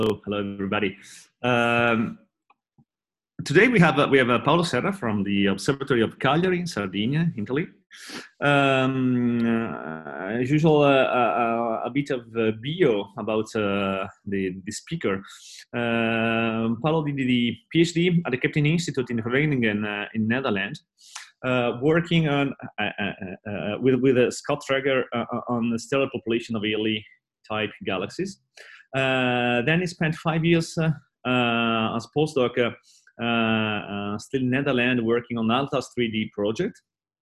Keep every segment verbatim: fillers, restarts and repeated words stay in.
Hello, hello everybody. Um, today we have uh, we have uh, Paolo Serra from the Observatory of Cagliari in Sardinia, Italy. Um, uh, as usual, uh, uh, a bit of uh, bio about uh, the the speaker. Uh, Paolo did the PhD at the Kaptein Institute in Groningen uh, in Netherlands. Uh, working on uh, uh, uh, with with uh, Scott Traeger uh, on the stellar population of Early type galaxies. Uh, then he spent five years uh, uh, as postdoc, uh, uh, still in Netherlands, working on ALTAS three D project,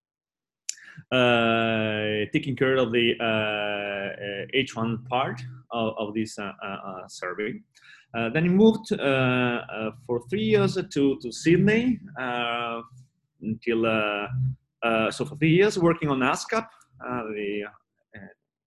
uh, taking care of the uh, H one part of, of this uh, uh, survey. Uh, then he moved uh, uh, for three years to to Sydney. Uh, until uh, uh, so for three years working on ASCAP, uh, the uh,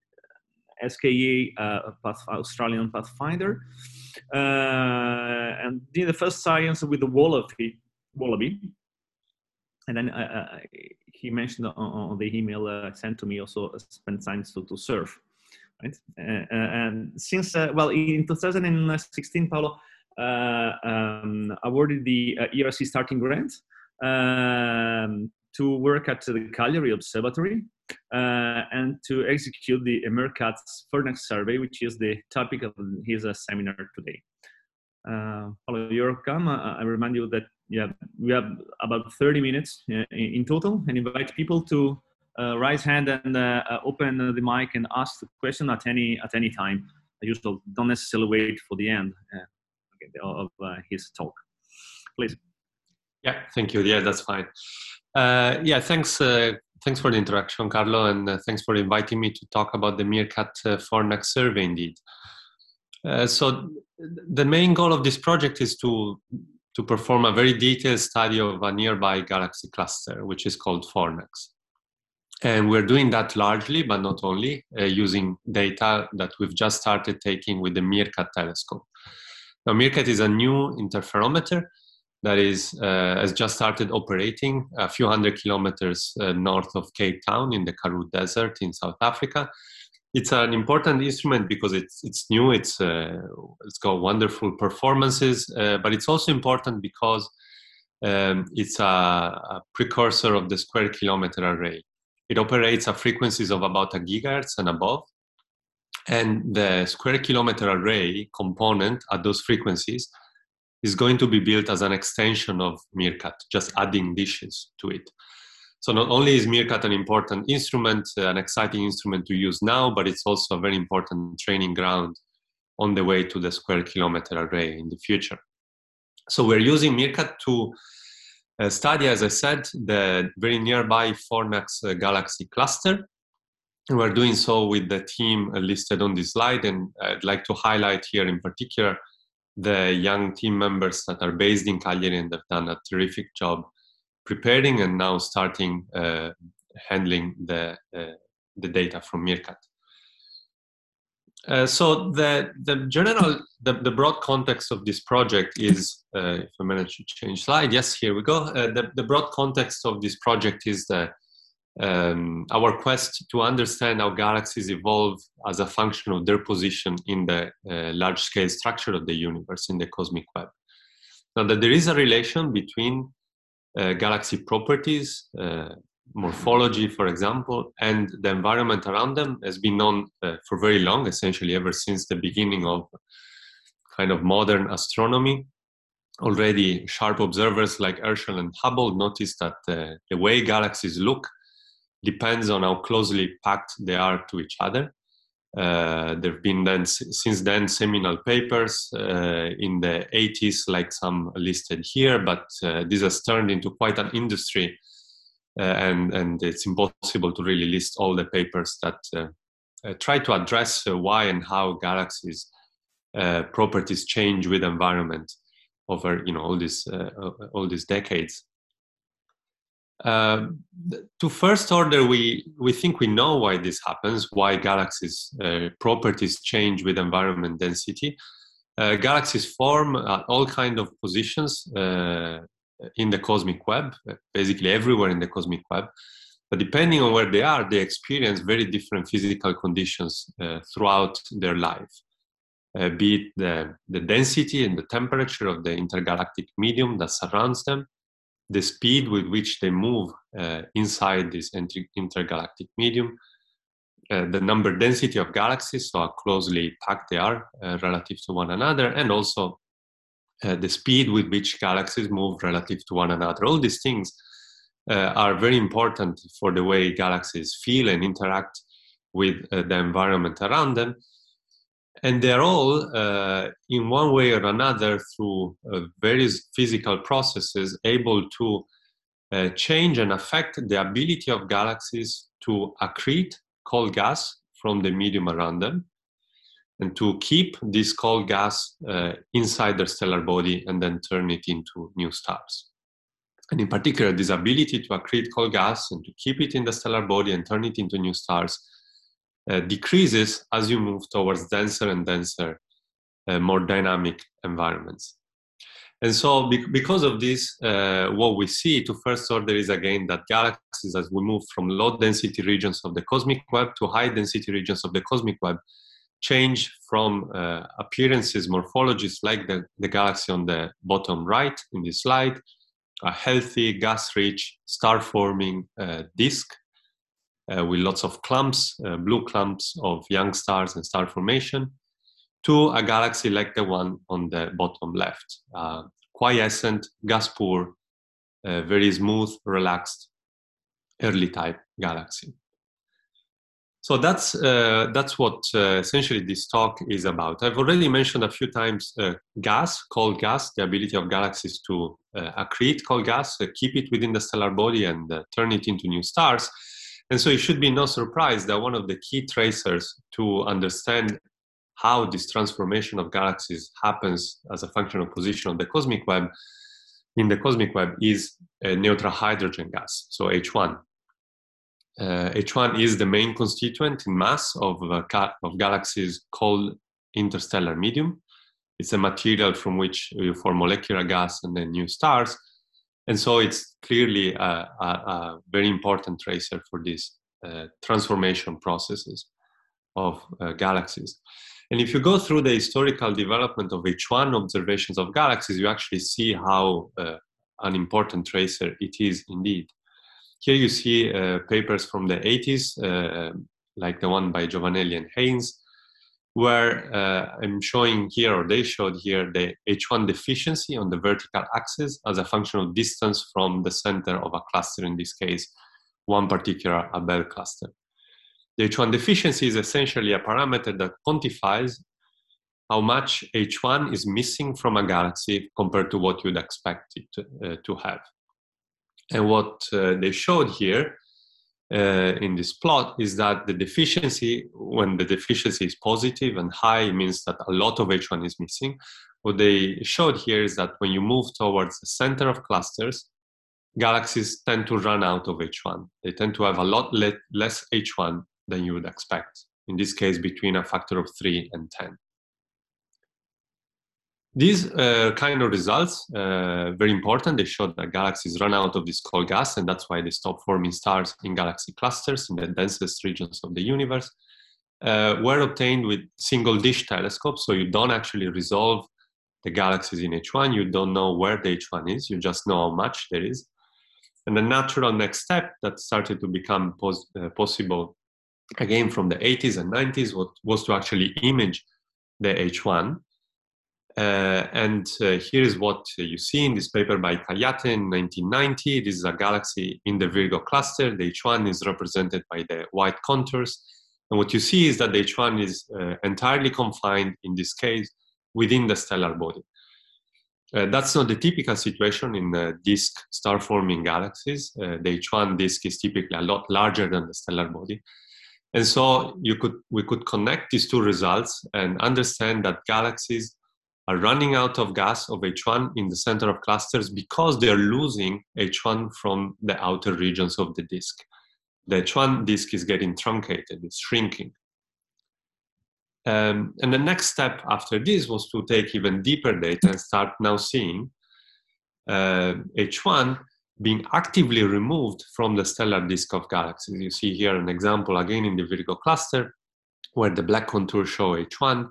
S K A uh, Path, Australian Pathfinder, uh, and did the first science with the wallaby. wallaby. And then uh, uh, he mentioned on, on the email uh, sent to me also uh, spent time to, to surf. Right? Uh, and since, uh, well, in two thousand sixteen, Paolo uh, um, awarded the uh, E R C starting grant um, to work at the Cagliari Observatory uh, and to execute the Meerkat Fornax survey, which is the topic of his uh, seminar today. Uh, Paolo, you're welcome. Uh, I remind you that yeah, we have about thirty minutes uh, in, in total, and invite people to uh, raise hand and uh, uh, open the mic and ask the question at any at any time. I usually don't necessarily wait for the end uh, of uh, his talk. Please. Yeah, thank you. Yeah, that's fine. Uh, yeah, thanks. Uh, thanks for the introduction, Carlo, and uh, thanks for inviting me to talk about the Meerkat uh, Fornax survey. Indeed. Uh, so the main goal of this project is to to perform a very detailed study of a nearby galaxy cluster, which is called Fornax. And we're doing that largely, but not only, uh, using data that we've just started taking with the Meerkat telescope. Now, Meerkat is a new interferometer that is uh, has just started operating a few hundred kilometers uh, north of Cape Town in the Karoo Desert in South Africa. It's an important instrument because it's it's new. It's uh, it's got wonderful performances, uh, but it's also important because um, it's a, a precursor of the square kilometer array. It operates at frequencies of about a gigahertz and above, and the square kilometer array component at those frequencies is going to be built as an extension of Meerkat, just adding dishes to it. So not only is Meerkat an important instrument, uh, an exciting instrument to use now, but it's also a very important training ground on the way to the square kilometer array in the future. So we're using Meerkat to uh, study, as I said, the very nearby Fornax uh, galaxy cluster. And we're doing so with the team listed on this slide, and I'd like to highlight here in particular the young team members that are based in Cagliari and have done a terrific job preparing and now starting uh, handling the, uh, the data from Meerkat. Uh, so the, the general, the, the broad context of this project is, uh, if I manage to change slide, yes, here we go. Uh, the, the broad context of this project is the, um, our quest to understand how galaxies evolve as a function of their position in the uh, large-scale structure of the universe, in the cosmic web. Now, that there is a relation between uh, galaxy properties, uh, morphology, for example, and the environment around them has been known uh, for very long, essentially ever since the beginning of kind of modern astronomy. Already sharp observers like Herschel and Hubble noticed that uh, the way galaxies look depends on how closely packed they are to each other. Uh, there have been then, since then, seminal papers uh, in the eighties, like some listed here, but uh, this has turned into quite an industry, uh, and, and it's impossible to really list all the papers that uh, uh, try to address uh, why and how galaxies' uh, properties change with environment over, you know, all these, uh, all these decades. Uh, to first order, we, we think we know why this happens, why galaxies' uh, properties change with environment density. Uh, galaxies form at all kinds of positions uh, in the cosmic web, basically everywhere in the cosmic web. But depending on where they are, they experience very different physical conditions uh, throughout their life. uh, be it the, the density and the temperature of the intergalactic medium that surrounds them, the speed with which they move uh, inside this inter intergalactic medium, uh, the number density of galaxies, so how closely packed they are uh, relative to one another, and also uh, the speed with which galaxies move relative to one another. All these things uh, are very important for the way galaxies feel and interact with uh, the environment around them. And they're all, uh, in one way or another, through uh, various physical processes, able to uh, change and affect the ability of galaxies to accrete cold gas from the medium around them, and to keep this cold gas uh, inside their stellar body and then turn it into new stars. And in particular, this ability to accrete cold gas and to keep it in the stellar body and turn it into new stars Uh, decreases as you move towards denser and denser, uh, more dynamic environments. And so be because of this, uh, what we see to first order is again that galaxies, as we move from low density regions of the cosmic web to high density regions of the cosmic web, change from uh, appearances, morphologies like the, the galaxy on the bottom right in this slide, a healthy, gas-rich, star-forming uh, disk, Uh, with lots of clumps, uh, blue clumps of young stars and star formation, to a galaxy like the one on the bottom left, uh, quiescent, gas-poor, uh, very smooth, relaxed, early type galaxy. So that's, uh, that's what uh, essentially this talk is about. I've already mentioned a few times uh, gas, cold gas, the ability of galaxies to uh, accrete cold gas, uh, keep it within the stellar body and uh, turn it into new stars. And so it should be no surprise that one of the key tracers to understand how this transformation of galaxies happens as a function of position of the cosmic web, in the cosmic web, is a neutral hydrogen gas, so H one. Uh, H one is the main constituent in mass of, uh, of galaxies called interstellar medium. It's a material from which you form molecular gas and then new stars. And so it's clearly a, a, a very important tracer for these uh, transformation processes of uh, galaxies. And if you go through the historical development of H one observations of galaxies, you actually see how uh, an important tracer it is indeed. Here you see uh, papers from the eighties, uh, like the one by Giovanelli and Haynes, where uh, I'm showing here, or they showed here, the H one deficiency on the vertical axis as a function of distance from the center of a cluster, in this case, one particular Abell cluster. The H one deficiency is essentially a parameter that quantifies how much H one is missing from a galaxy compared to what you'd expect it to, uh, to have. And what uh, they showed here Uh, in this plot is that the deficiency, when the deficiency is positive and high, it means that a lot of H one is missing. What they showed here is that when you move towards the center of clusters, galaxies tend to run out of H one. They tend to have a lot le less H one than you would expect, in this case between a factor of three and ten. These uh, kind of results, uh, very important. They showed that galaxies run out of this cold gas, and that's why they stop forming stars in galaxy clusters in the densest regions of the universe, uh, were obtained with single dish telescopes. So you don't actually resolve the galaxies in H one. You don't know where the H one is. You just know how much there is. And the natural next step that started to become pos uh, possible again from the eighties and nineties was, was to actually image the H one. Uh, and uh, here is what uh, you see in this paper by Kayate in nineteen ninety. This is a galaxy in the Virgo cluster. The H one is represented by the white contours. And what you see is that the H one is uh, entirely confined, in this case, within the stellar body. Uh, that's not the typical situation in uh, disk star-forming galaxies. Uh, the H one disk is typically a lot larger than the stellar body. And so you could, we could connect these two results and understand that galaxies are running out of gas of H one in the center of clusters because they're losing H one from the outer regions of the disk. The H one disk is getting truncated, it's shrinking. Um, and the next step after this was to take even deeper data and start now seeing uh, H one being actively removed from the stellar disk of galaxies. You see here an example again in the Virgo cluster, where the black contours show H one,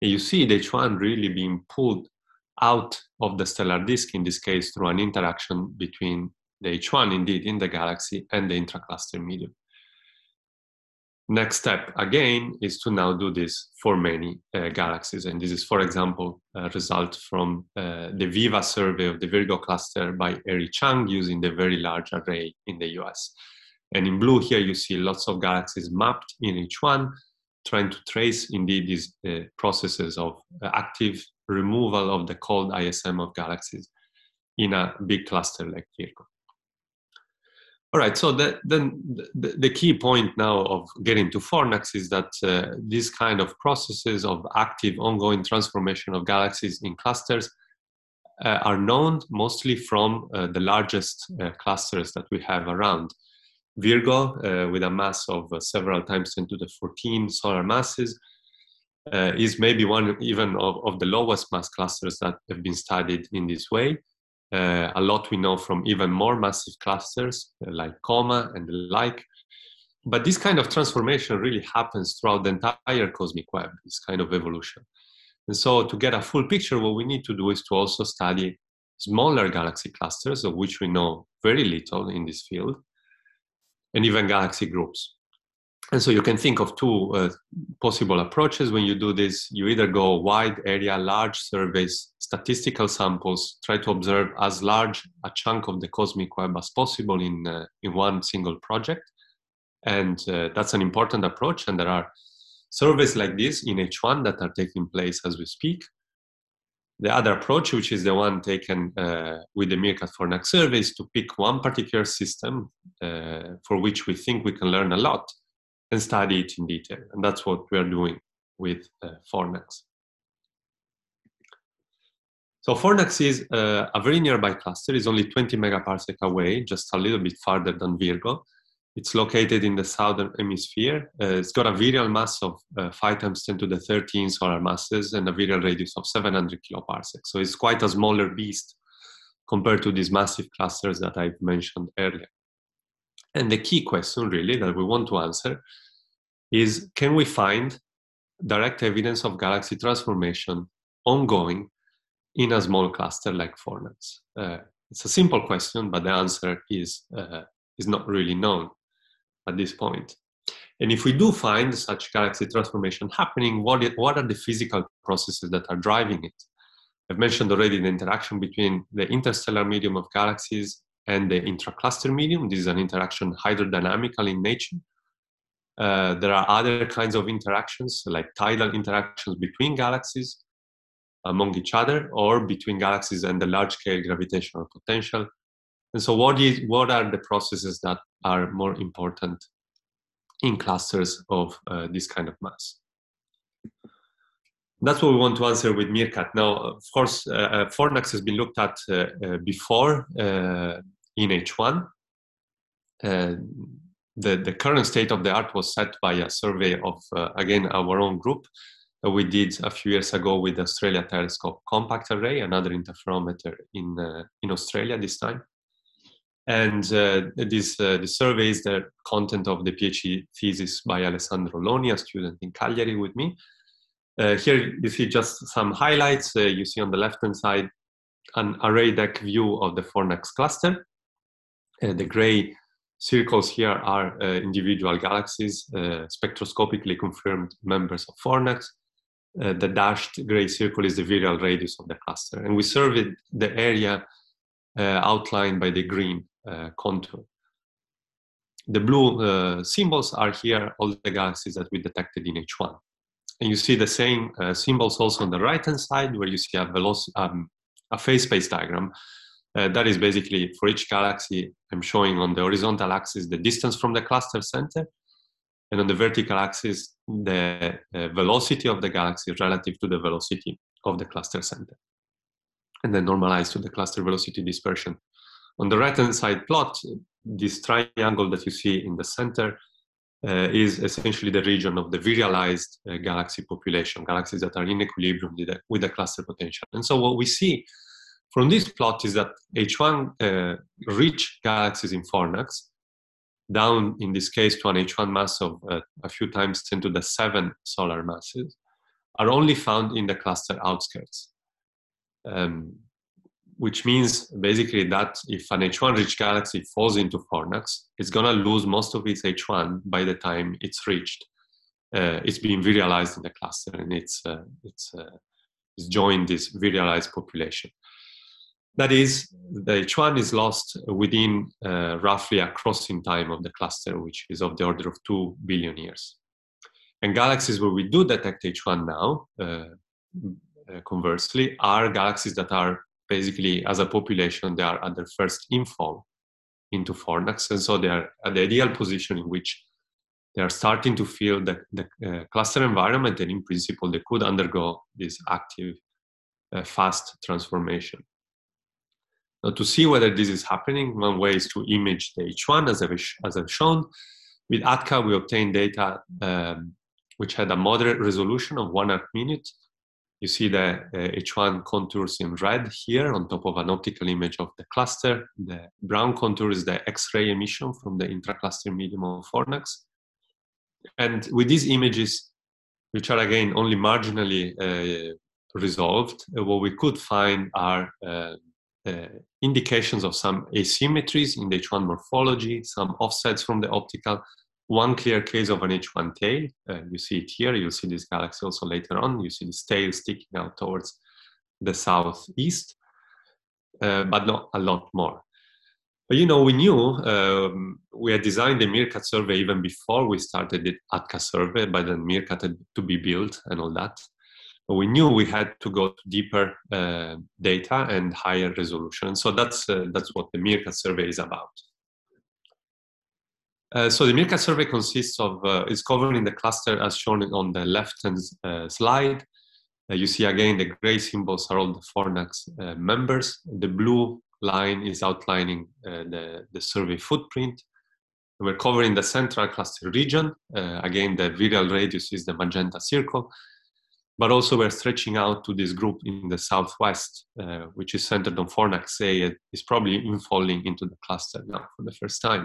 And you see the H one really being pulled out of the stellar disk, in this case through an interaction between the H one indeed in the galaxy and the intracluster medium. Next step again is to now do this for many uh, galaxies, and this is, for example, a result from uh, the VIVA survey of the Virgo cluster by Eri Chang using the Very Large Array in the U S. And in blue here you see lots of galaxies mapped in H one, trying to trace indeed these uh, processes of uh, active removal of the cold I S M of galaxies in a big cluster like Virgo. All right, so the, then the, the key point now of getting to Fornax is that uh, these kind of processes of active ongoing transformation of galaxies in clusters uh, are known mostly from uh, the largest uh, clusters that we have around. Virgo, uh, with a mass of uh, several times ten to the fourteen solar masses, uh, is maybe one even of, of the lowest mass clusters that have been studied in this way. Uh, a lot we know from even more massive clusters uh, like Coma and the like. But this kind of transformation really happens throughout the entire cosmic web, this kind of evolution. And so to get a full picture, what we need to do is to also study smaller galaxy clusters, of which we know very little in this field, and even galaxy groups. And so you can think of two uh, possible approaches when you do this. You either go wide area, large surveys, statistical samples, try to observe as large a chunk of the cosmic web as possible in, uh, in one single project. And uh, that's an important approach. And there are surveys like this in H one that are taking place as we speak. The other approach, which is the one taken uh, with the Meerkat Fornax survey, is to pick one particular system uh, for which we think we can learn a lot and study it in detail. And that's what we are doing with uh, Fornax. So Fornax is uh, a very nearby cluster. It's only twenty megaparsec away, just a little bit farther than Virgo. It's located in the southern hemisphere. Uh, it's got a virial mass of uh, five times ten to the thirteen solar masses and a virial radius of seven hundred kiloparsecs. So it's quite a smaller beast compared to these massive clusters that I've mentioned earlier. And the key question really that we want to answer is, can we find direct evidence of galaxy transformation ongoing in a small cluster like Fornax? Uh, it's a simple question, but the answer is, uh, is not really known at this point. And if we do find such galaxy transformation happening, what, it, what are the physical processes that are driving it? I've mentioned already the interaction between the interstellar medium of galaxies and the intracluster medium. This is an interaction hydrodynamical in nature. Uh, there are other kinds of interactions, like tidal interactions between galaxies among each other, or between galaxies and the large-scale gravitational potential. And so what, is, what are the processes that are more important in clusters of uh, this kind of mass? That's what we want to answer with Meerkat. Now, of course, uh, Fornax has been looked at uh, uh, before uh, in H one. Uh, the, the current state of the art was set by a survey of, uh, again, our own group that we did a few years ago with the Australia Telescope Compact Array, another interferometer in, uh, in Australia this time. And uh, this, uh, the survey is the content of the PhD thesis by Alessandro Loni, a student in Cagliari with me. Uh, here you see just some highlights. Uh, you see on the left-hand side an array deck view of the Fornax cluster. Uh, the gray circles here are uh, individual galaxies, uh, spectroscopically confirmed members of Fornax. Uh, the dashed gray circle is the virial radius of the cluster. And we surveyed the area uh, outlined by the green uh, contour. The blue uh, symbols are here all the galaxies that we detected in H one. And you see the same uh, symbols also on the right-hand side, where you see a, velocity, um, a phase space diagram. Uh, that is basically for each galaxy, I'm showing on the horizontal axis the distance from the cluster center, and on the vertical axis, the uh, velocity of the galaxy relative to the velocity of the cluster center, and then normalized to the cluster velocity dispersion. On the right-hand side plot, this triangle that you see in the center uh, is essentially the region of the virialized uh, galaxy population, galaxies that are in equilibrium with the, with the cluster potential. And so what we see from this plot is that H one uh, rich galaxies in Fornax, down in this case to an H one mass of uh, a few times ten to the seven solar masses, are only found in the cluster outskirts, um, which means basically that if an H one rich galaxy falls into Fornax, it's going to lose most of its H one by the time it's reached. Uh, it's being virialized in the cluster, and it's, uh, it's, uh, it's joined this virialized population. That is, the H one is lost within uh, roughly a crossing time of the cluster, which is of the order of two billion years. And galaxies where we do detect H one now, uh, conversely, are galaxies that are basically, as a population, they are at their first infall into Fornax, and so they are at the ideal position in which they are starting to feel the, the uh, cluster environment, and in principle, they could undergo this active, uh, fast transformation. Now, to see whether this is happening, one way is to image the H one, as I've, as I've shown. With A T C A, we obtained data um, which had a moderate resolution of one arc minute. You see the uh, H one contours in red here on top of an optical image of the cluster. The brown contour is the X-ray emission from the intracluster medium of Fornax. And with these images, which are again only marginally uh, resolved, uh, what we could find are uh, uh, indications of some asymmetries in the H one morphology, some offsets from the optical, one clear case of an H one tail. Uh, you see it here. You'll see this galaxy also later on. You see this tail sticking out towards the southeast, uh, but not a lot more. But you know, we knew, um, we had designed the Meerkat survey even before we started the A T C A survey, but then Meerkat had to be built and all that. But we knew we had to go to deeper uh, data and higher resolution. So that's, uh, that's what the Meerkat survey is about. Uh, so the Meerkat survey consists of, uh, is covering the cluster as shown on the left-hand uh, slide. Uh, you see again the gray symbols are all the Fornax uh, members. The blue line is outlining uh, the, the survey footprint. We're covering the central cluster region. Uh, again, the virial radius is the magenta circle. But also we're stretching out to this group in the southwest, uh, which is centered on Fornax A. It is probably infalling into the cluster now for the first time.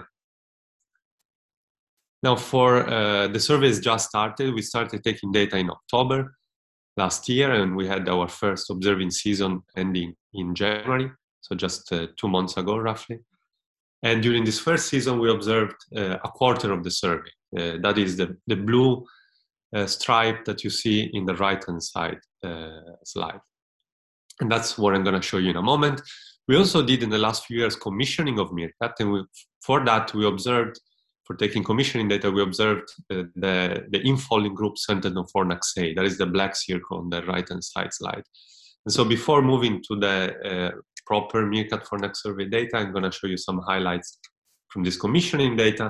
Now, for uh, the survey is just started. We started taking data in October last year, and we had our first observing season ending in January, so just uh, two months ago, roughly. And during this first season, we observed uh, a quarter of the survey. Uh, that is the, the blue uh, stripe that you see in the right-hand side uh, slide. And that's what I'm going to show you in a moment. We also did in the last few years commissioning of Meerkat, and we, for that we observed, for taking commissioning data, we observed uh, the, the infalling group centered on Fornax A. That is the black circle on the right-hand side slide. And so before moving to the uh, proper Meerkat Fornax survey data, I'm going to show you some highlights from this commissioning data.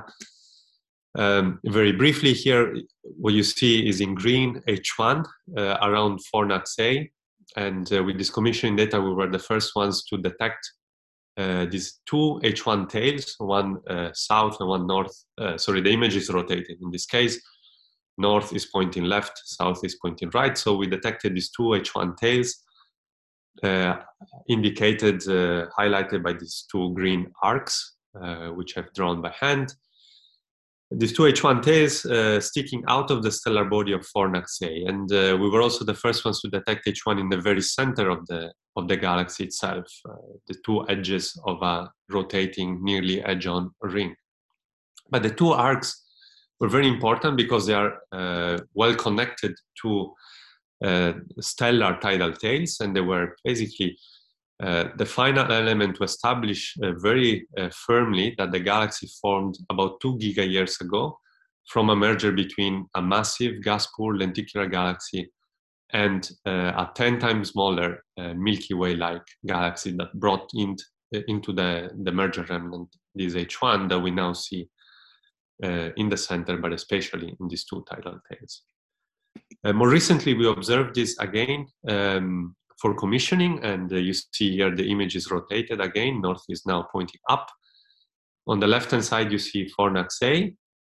Um, very briefly here, what you see is in green H one uh, around Fornax A. And uh, with this commissioning data, we were the first ones to detect Uh, these two H one tails, one uh, south and one north. Uh, sorry, the image is rotated. In this case, north is pointing left, south is pointing right. So we detected these two H one tails, uh, indicated, uh, highlighted by these two green arcs, uh, which I've drawn by hand. These two H one tails uh, sticking out of the stellar body of Fornax A. And uh, we were also the first ones to detect H one in the very center of the of the galaxy itself, uh, the two edges of a rotating, nearly edge-on ring. But the two arcs were very important because they are uh, well connected to uh, stellar tidal tails, and they were basically uh, the final element to establish uh, very uh, firmly that the galaxy formed about two giga years ago from a merger between a massive gas-poor lenticular galaxy and uh, a ten times smaller uh, Milky Way-like galaxy that brought in, uh, into the, the merger remnant this H one that we now see uh, in the center, but especially in these two tidal tails. Uh, more recently, we observed this again um, for commissioning, and uh, you see here the image is rotated again. North is now pointing up. On the left-hand side, you see Fornax A.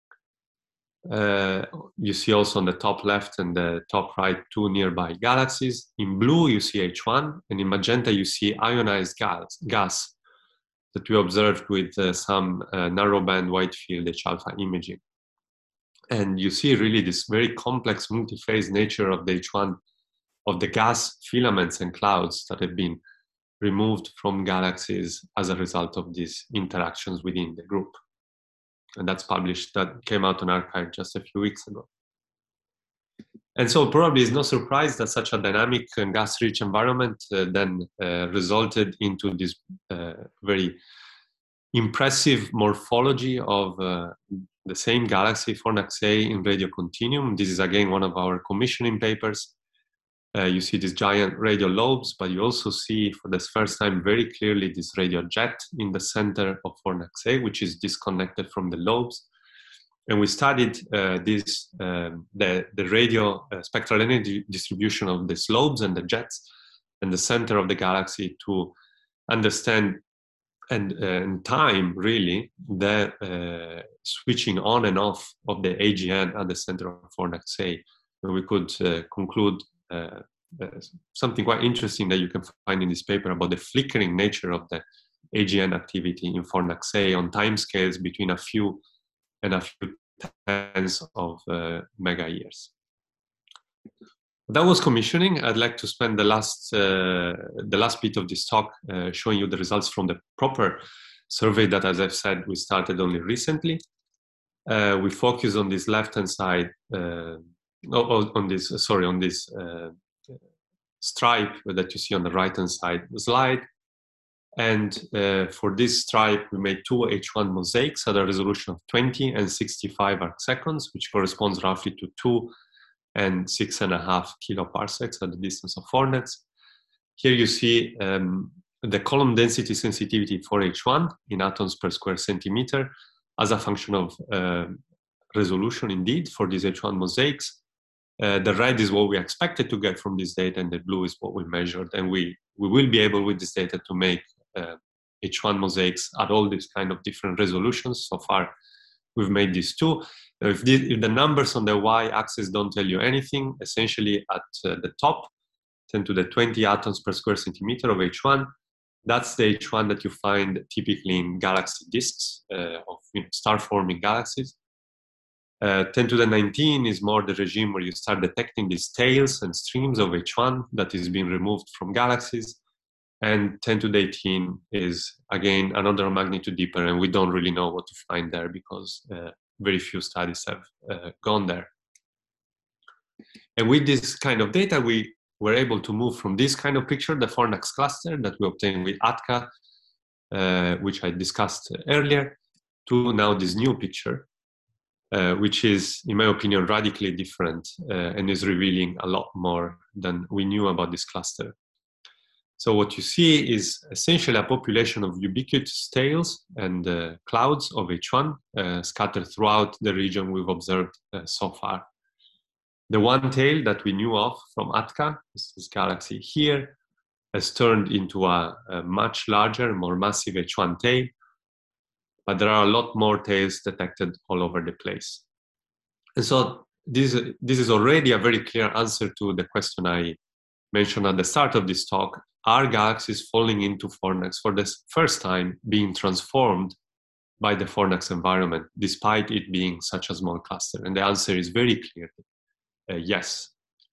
Uh, you see also on the top left and the top right two nearby galaxies. In blue you see H one, and in magenta you see ionized gas, gas that we observed with uh, some uh, narrowband wide field H alpha imaging. And you see really this very complex multi-phase nature of the H one, of the gas filaments and clouds that have been removed from galaxies as a result of these interactions within the group. And that's published, that came out on arXiv just a few weeks ago. And so probably it's no surprise that such a dynamic and gas-rich environment uh, then uh, resulted into this uh, very impressive morphology of uh, the same galaxy, Fornax A, in radio continuum. This is again one of our commissioning papers. Uh, you see these giant radial lobes, but you also see for the first time very clearly this radial jet in the center of Fornax A, which is disconnected from the lobes. And we studied uh, this, um, the, the radio uh, spectral energy distribution of these lobes and the jets and the center of the galaxy to understand and uh, in time, really, the uh, switching on and off of the A G N at the center of Fornax A. And we could uh, conclude uh, uh, something quite interesting that you can find in this paper about the flickering nature of the A G N activity in Fornax A on timescales between a few and a few tens of uh, mega years. That was commissioning. I'd like to spend the last uh, the last bit of this talk uh, showing you the results from the proper survey that, as I've said, we started only recently. Uh, we focus on this left-hand side, uh, on this sorry, on this uh, stripe that you see on the right-hand side of the slide. And uh, for this stripe, we made two H one mosaics at a resolution of twenty and sixty-five arc seconds, which corresponds roughly to two and six and a half kiloparsecs at the distance of Fornax. Here you see um, the column density sensitivity for H one in atoms per square centimeter as a function of uh, resolution, indeed, for these H one mosaics. Uh, the red is what we expected to get from this data, and the blue is what we measured. And we, we will be able with this data to make uh, H one mosaics at all these kind of different resolutions. So far, we've made these two. Now, if, the, if the numbers on the y-axis don't tell you anything, essentially at uh, the top, ten to the twenty atoms per square centimeter of H one, that's the H one that you find typically in galaxy disks uh, of you know, star-forming galaxies. Uh, ten to the nineteen is more the regime where you start detecting these tails and streams of H one that is being removed from galaxies. And ten to the eighteen is, again, another magnitude deeper, and we don't really know what to find there because uh, very few studies have uh, gone there. And with this kind of data, we were able to move from this kind of picture, the Fornax cluster that we obtained with A T C A, uh, which I discussed earlier, to now this new picture, uh, which is, in my opinion, radically different uh, and is revealing a lot more than we knew about this cluster. So what you see is essentially a population of ubiquitous tails and uh, clouds of H one uh, scattered throughout the region we've observed uh, so far. The one tail that we knew of from A T C A, this, this galaxy here, has turned into a, a much larger, more massive H one tail, but there are a lot more tails detected all over the place. And so this, this is already a very clear answer to the question I mentioned at the start of this talk. Are galaxies falling into Fornax for the first time being transformed by the Fornax environment, despite it being such a small cluster? And the answer is very clear, uh, yes.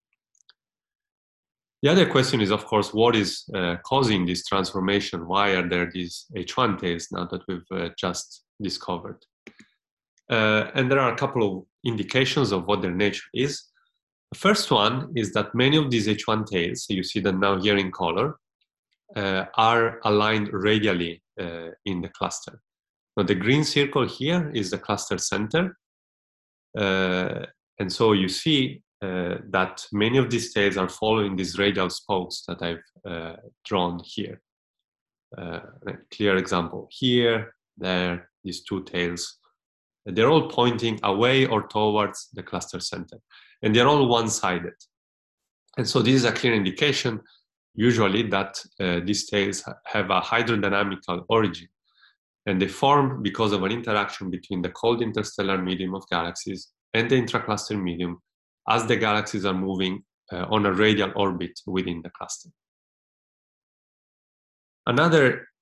The other question is, of course, what is uh, causing this transformation? Why are there these H one tails now that we've uh, just discovered? Uh, and there are a couple of indications of what their nature is. The first one is that many of these H one tails, so you see them now here in color, uh, are aligned radially uh, in the cluster. Now the green circle here is the cluster center. Uh, and so you see uh, that many of these tails are following these radial spokes that I've uh, drawn here. Uh, a clear example here, there, these two tails. They're all pointing away or towards the cluster center. And they're all one-sided. And so this is a clear indication, usually, that uh, these tails have a hydrodynamical origin. And they form because of an interaction between the cold interstellar medium of galaxies and the intracluster medium as the galaxies are moving uh, on a radial orbit within the cluster. Another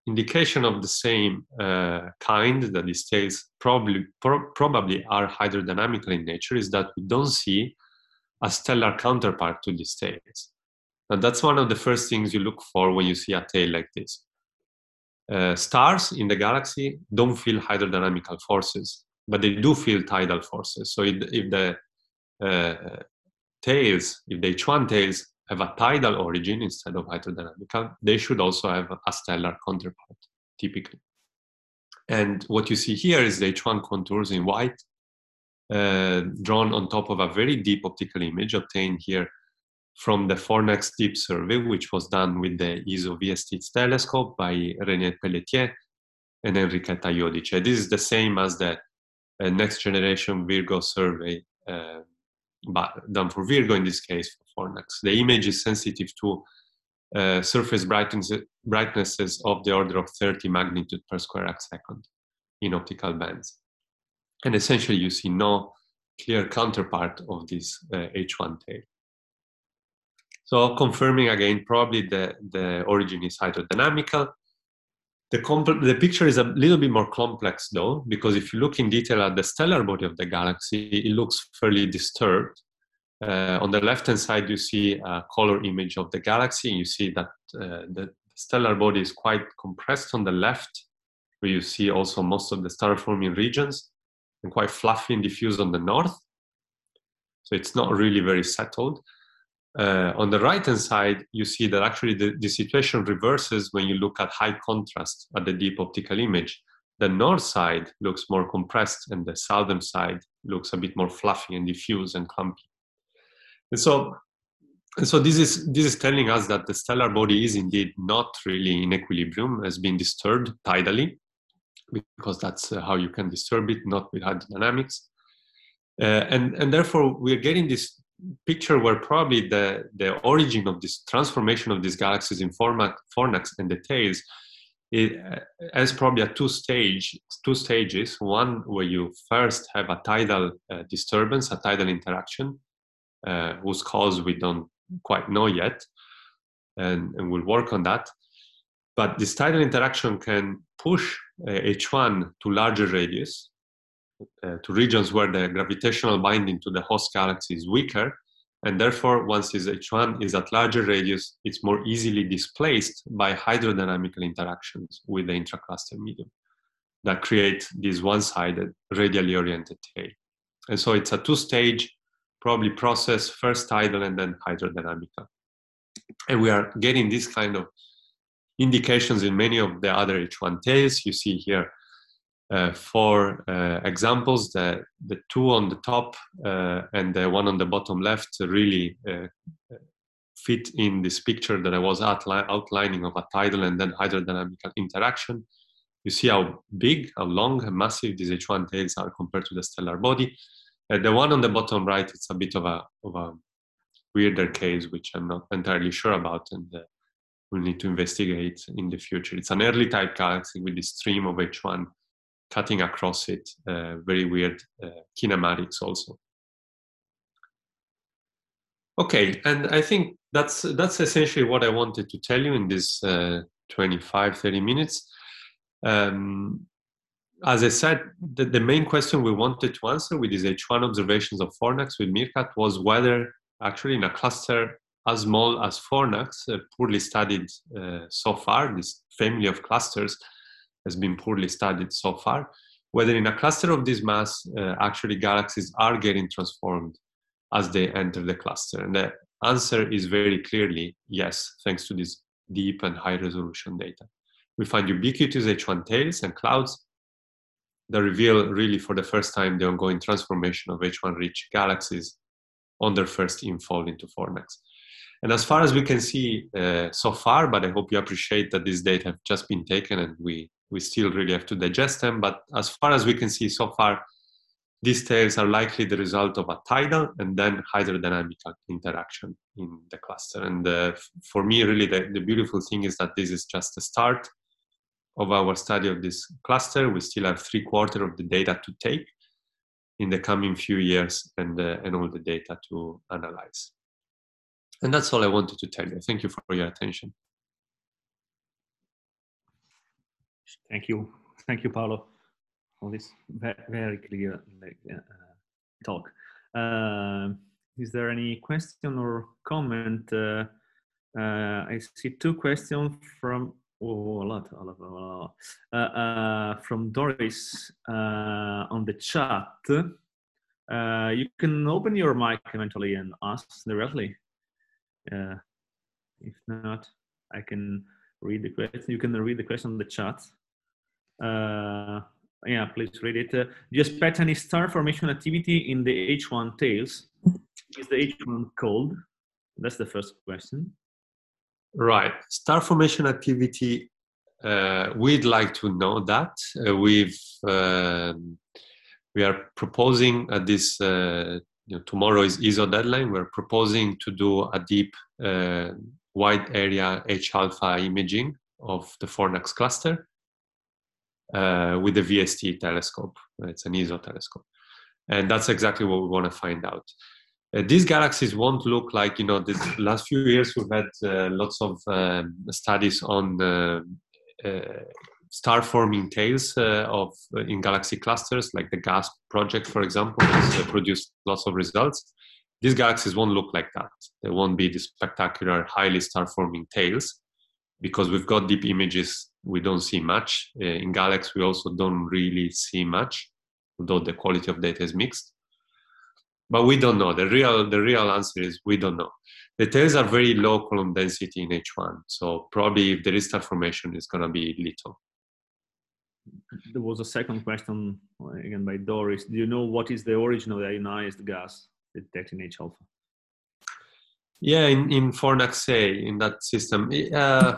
indication of the same uh, kind, that these tails probably, pro probably are hydrodynamical in nature, is that we don't see a stellar counterpart to these tails. And that's one of the first things you look for when you see a tail like this. Uh, stars in the galaxy don't feel hydrodynamical forces, but they do feel tidal forces. So if, if the uh, tails, if the H one tails have a tidal origin instead of hydrodynamical, they should also have a stellar counterpart, typically. And what you see here is the H one contours in white, uh, drawn on top of a very deep optical image obtained here from the Fornax Deep Survey, which was done with the E S O V S T telescope by René Pelletier and Enrichetta Iodice. This is the same as the uh, next generation Virgo survey, uh, but done for Virgo in this case, for Fornax. The image is sensitive to uh, surface brightness, brightnesses of the order of thirty magnitude per square arc second in optical bands. And essentially you see no clear counterpart of this uh, H one tail. So confirming again, probably the, the origin is hydrodynamical. The, the picture is a little bit more complex though, because if you look in detail at the stellar body of the galaxy, it looks fairly disturbed. Uh, on the left-hand side, you see a color image of the galaxy. You see that uh, the stellar body is quite compressed on the left, where you see also most of the star-forming regions, and quite fluffy and diffuse on the north. So it's not really very settled. Uh, on the right-hand side, you see that actually the, the situation reverses when you look at high contrast at the deep optical image. The north side looks more compressed and the southern side looks a bit more fluffy and diffuse and clumpy. And so, and so this is, this is telling us that the stellar body is indeed not really in equilibrium, has been disturbed tidally, because that's uh, how you can disturb it, not with hydrodynamics. Uh, and, and therefore, we're getting this picture where probably the, the origin of this transformation of these galaxies in Fornax, Fornax and the tails it uh, has probably a two stage, two stages. One where you first have a tidal uh, disturbance, a tidal interaction, uh, whose cause we don't quite know yet, and, and we'll work on that. But this tidal interaction can push uh, H one to larger radius, Uh, to regions where the gravitational binding to the host galaxy is weaker, and therefore once this H one is at larger radius, it's more easily displaced by hydrodynamical interactions with the intracluster medium that create this one-sided radially oriented tail. And so it's a two-stage probably process, first tidal and then hydrodynamical. And we are getting this kind of indications in many of the other H one tails. You see here Uh, four uh, examples. The, the two on the top uh, and the one on the bottom left really uh, fit in this picture that I was outli outlining of a tidal and then hydrodynamical interaction. You see how big, how long and massive these H one tails are compared to the stellar body. Uh, the one on the bottom right, it's a bit of a, of a weirder case, which I'm not entirely sure about, and uh, we'll need to investigate in the future. It's an early type galaxy with this stream of H one cutting across it, uh, very weird uh, kinematics also. Okay, and I think that's that's essentially what I wanted to tell you in this uh, twenty-five, thirty minutes. Um, as I said, the, the main question we wanted to answer with these H one observations of Fornax with Meerkat was whether actually in a cluster as small as Fornax, uh, poorly studied uh, so far, this family of clusters has been poorly studied so far, whether in a cluster of this mass, uh, actually galaxies are getting transformed as they enter the cluster. And the answer is very clearly yes, thanks to this deep and high resolution data. We find ubiquitous H one tails and clouds that reveal really for the first time the ongoing transformation of H one rich galaxies on their first infall into Fornax. And as far as we can see uh, so far, but I hope you appreciate that these data have just been taken and we We still really have to digest them, but as far as we can see so far, these tails are likely the result of a tidal and then hydrodynamical interaction in the cluster. And uh, for me, really, the, the beautiful thing is that this is just the start of our study of this cluster. We still have three quarters of the data to take in the coming few years and, uh, and all the data to analyze. And that's all I wanted to tell you. Thank you for your attention. Thank you. Thank you, Paolo, for this very, very clear uh, talk. Uh, is there any question or comment? Uh, uh, I see two questions from, oh, a lot, a lot, a lot. Uh, uh, from Doris uh, on the chat. Uh, you can open your mic eventually and ask directly. Uh, if not, I can read the question. You can read the question in the chat. Uh, yeah, please read it. Uh, do you expect any star formation activity in the H one tails? Is the H one cold? That's the first question. Right. Star formation activity, uh, we'd like to know that. Uh, we've uh, we are proposing at this, uh, you know, tomorrow is I S O deadline. We're proposing to do a deep uh, wide area H alpha imaging of the Fornax cluster uh, with the V S T telescope. It's an I S O telescope. And that's exactly what we want to find out. Uh, these galaxies won't look like, you know, the last few years we've had uh, lots of um, studies on uh, uh, star forming tails uh, of uh, in galaxy clusters, like the GASP project, for example, has uh, produced lots of results. These galaxies won't look like that. They won't be the spectacular, highly star forming tails, because we've got deep images, we don't see much. Uh, in Galaxy, we also don't really see much, although the quality of data is mixed. But we don't know. The real, the real answer is we don't know. The tails are very low column density in H one, so probably if there is star formation, it's going to be little. There was a second question, again by Doris. Do you know what is the origin of the ionized gas detected in H alpha? Yeah, in, in Fornax A, in that system, uh,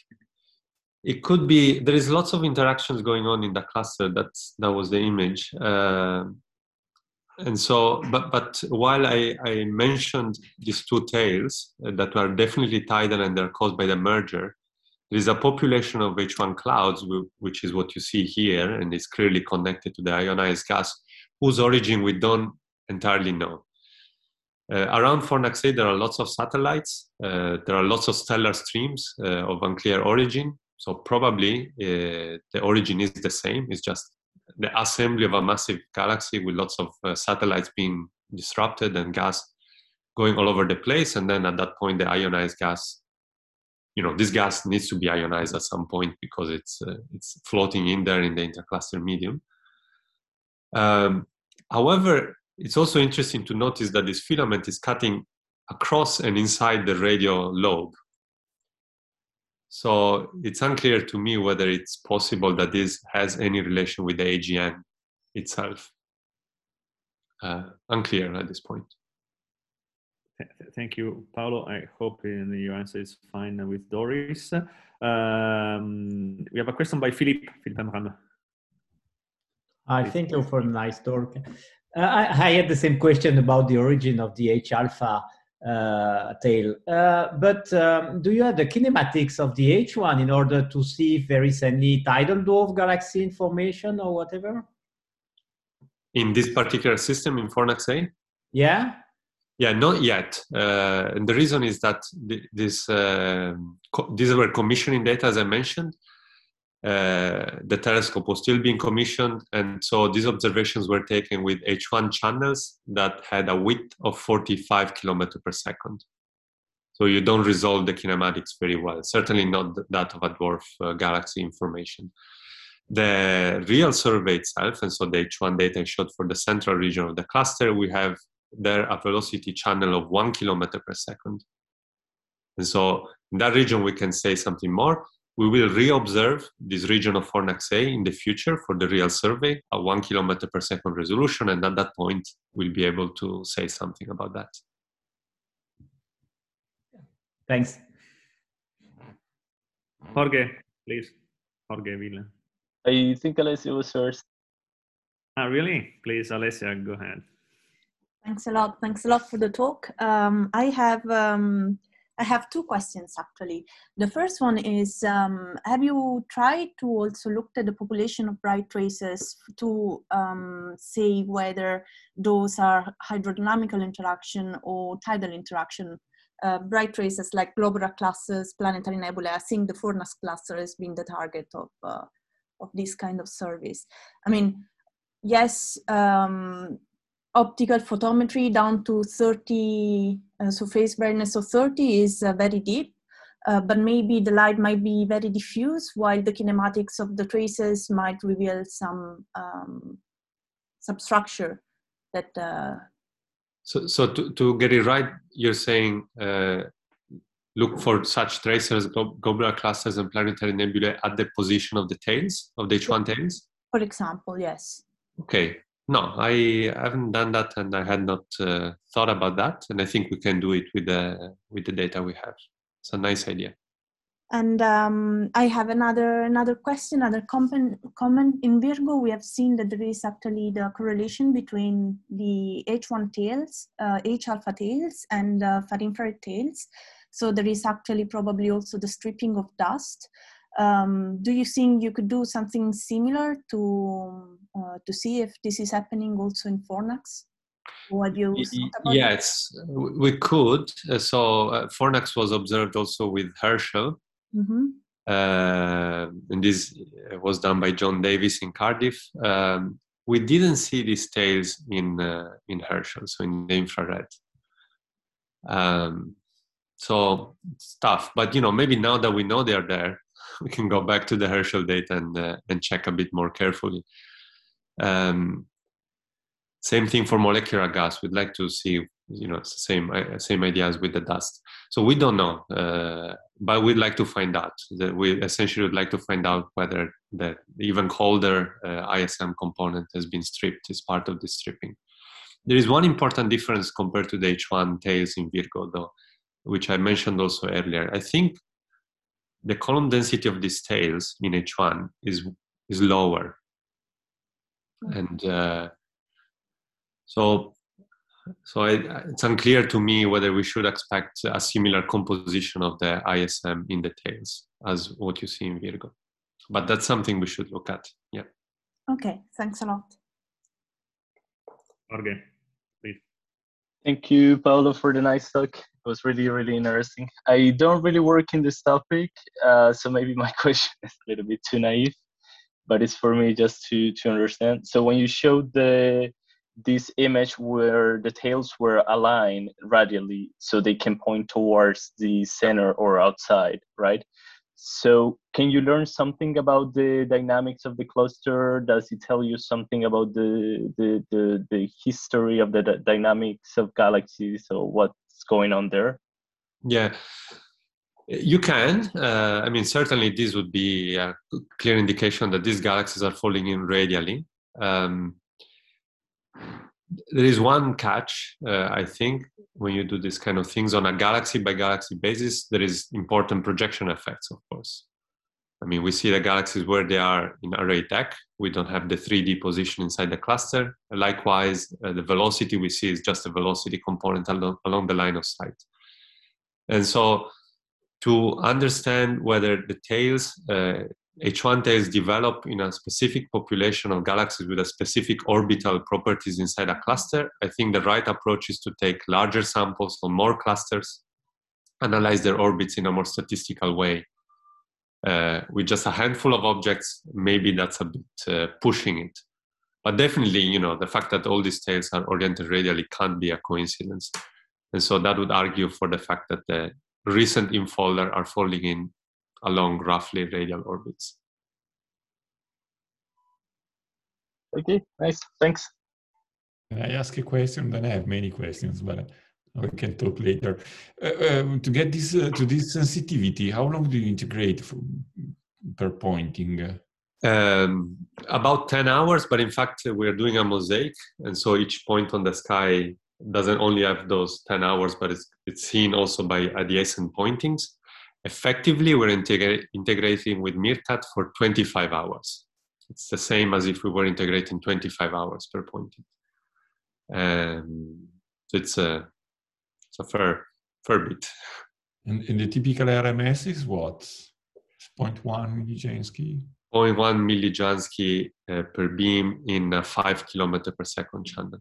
it could be, there is lots of interactions going on in the cluster. That's, that was the image. Uh, and so, but, but while I, I mentioned these two tails uh, that are definitely tidal and they're caused by the merger, there is a population of H one clouds, which is what you see here, and is clearly connected to the ionized gas, whose origin we don't entirely know. Uh, around Fornax A, there are lots of satellites. Uh, there are lots of stellar streams uh, of unclear origin. So probably uh, the origin is the same. It's just the assembly of a massive galaxy with lots of uh, satellites being disrupted and gas going all over the place. And then at that point, the ionized gas, you know, this gas needs to be ionized at some point because it's uh, it's floating in there in the intercluster medium. Um, however, it's also interesting to notice that this filament is cutting across and inside the radio lobe. So it's unclear to me whether it's possible that this has any relation with the A G N itself. Uh, unclear at this point. Thank you, Paolo. I hope your answer is fine with Doris. Um, we have a question by Philippe. Philippe Amram. I thank you for a nice talk. Uh, I, I had the same question about the origin of the H alpha uh, tail. Uh, but um, do you have the kinematics of the H one in order to see if there is any tidal dwarf galaxy information or whatever? In this particular system in Fornax A? Yeah. Yeah, not yet. Uh, and the reason is that th this uh, these were commissioning data, as I mentioned. Uh, the telescope was still being commissioned, and so these observations were taken with H one channels that had a width of forty-five kilometers per second. So you don't resolve the kinematics very well, certainly not that of a dwarf uh, galaxy information. The real survey itself, and so the H one data I showed for the central region of the cluster, we have there a velocity channel of one kilometer per second. And so in that region, we can say something more. We will re-observe this region of Fornax A in the future for the real survey at one kilometer per second resolution. And at that point, we'll be able to say something about that. Thanks. Jorge, please. Jorge Villa. I think Alessia was first. Ah, really? Please, Alessia, go ahead. Thanks a lot. Thanks a lot for the talk. Um, I have um, I have two questions actually. The first one is: um, have you tried to also look at the population of bright traces to um, say whether those are hydrodynamical interaction or tidal interaction? Uh, bright traces like globular clusters, planetary nebulae. I think the Fornax cluster has been the target of uh, of this kind of service. I mean, yes, um, optical photometry down to thirty, uh, so phase brightness of thirty is uh, very deep, uh, but maybe the light might be very diffuse, while the kinematics of the traces might reveal some um, substructure that. Uh, so, so to, to get it right, you're saying uh, look for such tracers, globular clusters, and planetary nebulae at the position of the tails, of the H one tails? For example, yes. Okay. No, I haven't done that, and I had not uh, thought about that. And I think we can do it with the with the data we have. It's a nice idea. And um, I have another another question, another comment. Comment in Virgo, we have seen that there is actually the correlation between the H one tails, uh, H alpha tails, and uh, far infrared tails. So there is actually probably also the stripping of dust. Um, do you think you could do something similar to uh, to see if this is happening also in Fornax? What you thought about yes, it? we could. Uh, so uh, Fornax was observed also with Herschel, mm-hmm. uh, and this was done by John Davis in Cardiff. Um, we didn't see these tails in uh, in Herschel, so in the infrared. Um, so it's tough, but you know, maybe now that we know they're there, we can go back to the Herschel data and uh, and check a bit more carefully. Um, same thing for molecular gas. We'd like to see, you know, it's the same uh, same ideas with the dust. So we don't know, uh, but we'd like to find out. That we essentially would like to find out whether the even colder uh, I S M component has been stripped as part of the stripping. There is one important difference compared to the H one tails in Virgo, though, which I mentioned also earlier. I think the column density of these tails in H one is is lower, and uh, so so I, it's unclear to me whether we should expect a similar composition of the I S M in the tails as what you see in Virgo, but that's something we should look at. Yeah. Okay. Thanks a lot. Jorge, please. Thank you, Paolo, for the nice talk. It was really, really interesting. I don't really work in this topic, uh, so maybe my question is a little bit too naive, but it's for me just to, to understand. So when you showed the this image where the tails were aligned radially, so they can point towards the center or outside, right? So can you learn something about the dynamics of the cluster? Does it tell you something about the the the, the history of the d dynamics of galaxies or what's going on there? Yeah, you can. Uh, I mean, certainly this would be a clear indication that these galaxies are falling in radially. Um, there is one catch, uh, I think, when you do this kind of things on a galaxy by galaxy basis. There is important projection effects, of course. I mean, we see the galaxies where they are in array deck. We don't have the three D position inside the cluster. Likewise, uh, the velocity we see is just a velocity component along, along the line of sight. And so to understand whether the tails, uh, H one tails develop in a specific population of galaxies with a specific orbital properties inside a cluster, I think the right approach is to take larger samples on more clusters, analyze their orbits in a more statistical way. Uh, with just a handful of objects, maybe that's a bit uh, pushing it. But definitely, you know, the fact that all these tails are oriented radially can't be a coincidence. And so that would argue for the fact that the recent infolder are falling in along roughly radial orbits. Okay, nice, thanks. Can I ask a question? Then I have many questions, but we can talk later. Uh, um, to get this uh, to this sensitivity, how long do you integrate for, per pointing? Um, about ten hours, but in fact we're doing a mosaic, and so each point on the sky doesn't only have those ten hours, but it's, it's seen also by adjacent pointings. Effectively, we're integra integrating with Meerkat for twenty-five hours. It's the same as if we were integrating twenty-five hours per pointing. Um, so it's a, it's a fair, fair bit. And, and the typical R M S is what? zero point one millijansky? zero point one millijansky uh, per beam in a five kilometer per second channel.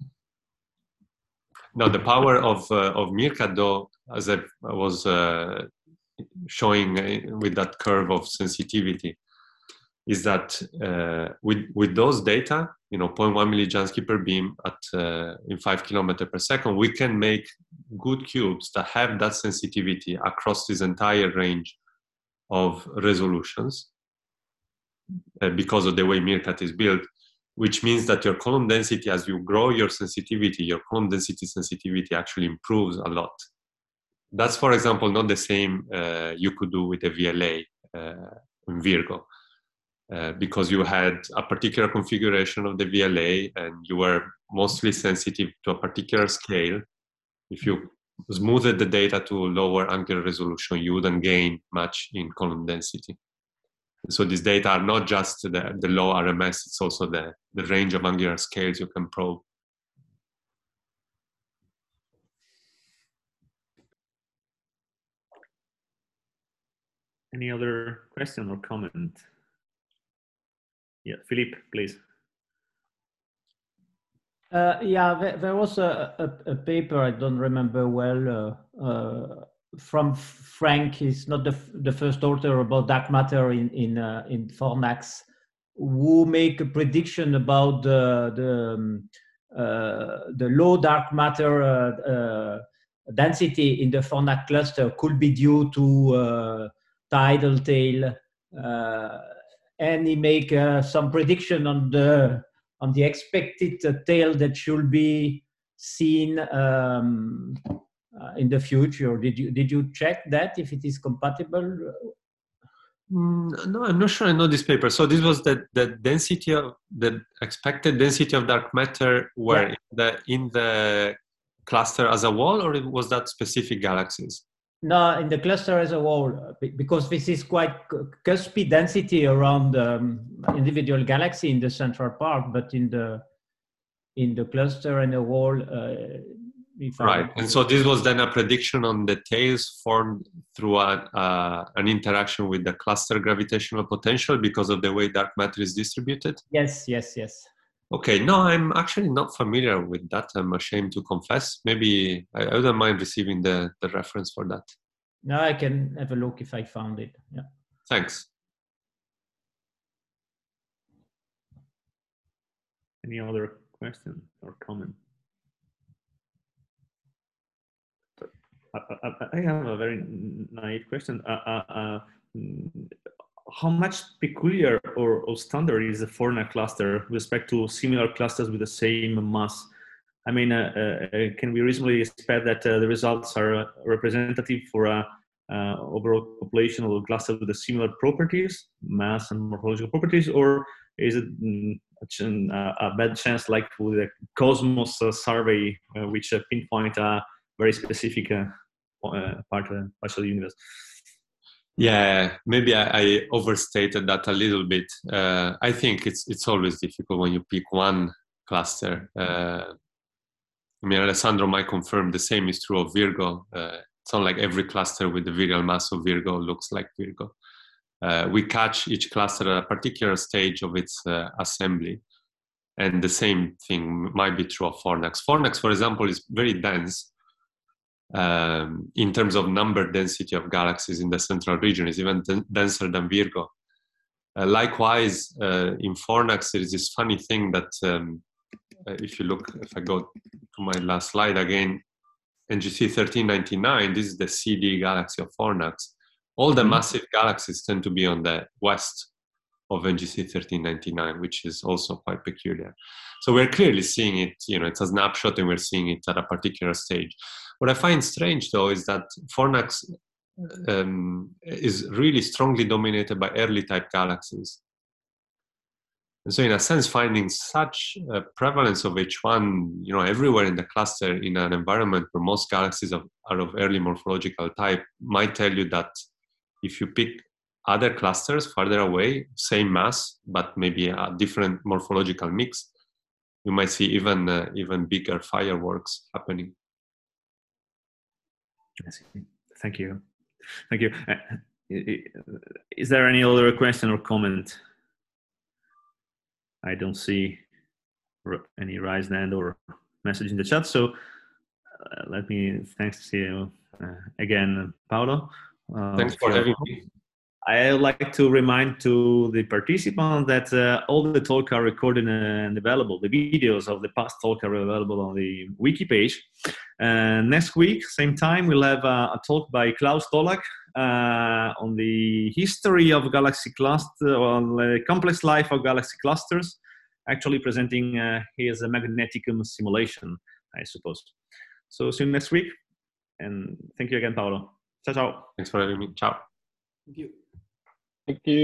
Now, the power of, uh, of Meerkat, though, as I was uh, showing with that curve of sensitivity, is that uh, with with those data, you know, zero point one millijansky per beam at uh, in five kilometers per second, we can make good cubes that have that sensitivity across this entire range of resolutions uh, because of the way Meerkat is built, which means that your column density, as you grow your sensitivity, your column density sensitivity actually improves a lot. That's, for example, not the same uh, you could do with a V L A uh, in Virgo, uh, because you had a particular configuration of the V L A and you were mostly sensitive to a particular scale. If you smoothed the data to lower angular resolution, you wouldn't gain much in column density. So these data are not just the, the low R M S, it's also the, the range of angular scales you can probe. Any other question or comment? Yeah, Philippe, please. Uh, yeah, there, there was a, a, a paper, I don't remember well, uh, uh, from Frank. He's not the, the first author about dark matter in, in, uh, in Fornax, who make a prediction about the, the, um, uh, the low dark matter uh, uh, density in the Fornax cluster could be due to uh, tidal tail. Uh, and he make uh, some prediction on the on the expected uh, tail that should be seen um, uh, in the future. Did you did you check that if it is compatible? Mm, no, I'm not sure I know this paper. So this was the, the density of the expected density of dark matter where Yeah. in the in the cluster as a whole, or it was that specific galaxies? No, in the cluster as a whole, because this is quite cuspy density around um, individual galaxy in the central part, but in the in the cluster and the whole. Uh, if Right, I... and so this was then a prediction on the tails formed through a, uh, an interaction with the cluster gravitational potential because of the way dark matter is distributed? Yes, yes, yes. Okay, no, I'm actually not familiar with that. I'm ashamed to confess. Maybe I, I wouldn't mind receiving the, the reference for that. No, I can have a look if I found it. Yeah. Thanks. Any other question or comment? I, I, I have a very naive question. Uh, uh, uh, how much peculiar or, or standard is the Fornax cluster with respect to similar clusters with the same mass? I mean, uh, uh, can we reasonably expect that uh, the results are uh, representative for a uh, overall population of clusters with the similar properties, mass and morphological properties, or is it mm, a, a bad chance like with the Cosmos uh, survey, uh, which uh, pinpoint a very specific uh, uh, part, uh, part of the universe? Yeah, maybe I, I overstated that a little bit. Uh, I think it's it's always difficult when you pick one cluster. Uh, I mean, Alessandro might confirm the same is true of Virgo. Uh, it's not like every cluster with the virial mass of Virgo looks like Virgo. Uh, we catch each cluster at a particular stage of its uh, assembly. And the same thing might be true of Fornax. Fornax, for example, is very dense um, in terms of number density of galaxies in the central region. It's even denser than Virgo. Uh, likewise, uh, in Fornax, there is this funny thing that um, uh, if you look, if I go to my last slide again, N G C thirteen ninety-nine, this is the C D galaxy of Fornax. All the mm-hmm. massive galaxies tend to be on the west of N G C thirteen ninety-nine, which is also quite peculiar. So we're clearly seeing it, you know, it's a snapshot and we're seeing it at a particular stage. What I find strange though is that Fornax um, is really strongly dominated by early type galaxies. And so in a sense, finding such a prevalence of H one, you know, everywhere in the cluster in an environment where most galaxies are of early morphological type might tell you that if you pick other clusters farther away, same mass, but maybe a different morphological mix, you might see even uh, even bigger fireworks happening. Thank you. Thank you. Uh, is there any other question or comment? I don't see any raised hand or message in the chat. So uh, let me thanks to you uh, again, Paolo. Uh, Thanks for having me. I would like to remind to the participants that uh, all the talk are recorded and available. The videos of the past talk are available on the wiki page. Uh, next week, same time, we'll have a, a talk by Klaus Dolak uh, on the history of galaxy cluster, on the complex life of galaxy clusters, actually presenting uh, his magneticum simulation, I suppose. So see you next week, and thank you again, Paolo. Ciao, ciao. Thanks for having me. Ciao. Thank you. Thank you.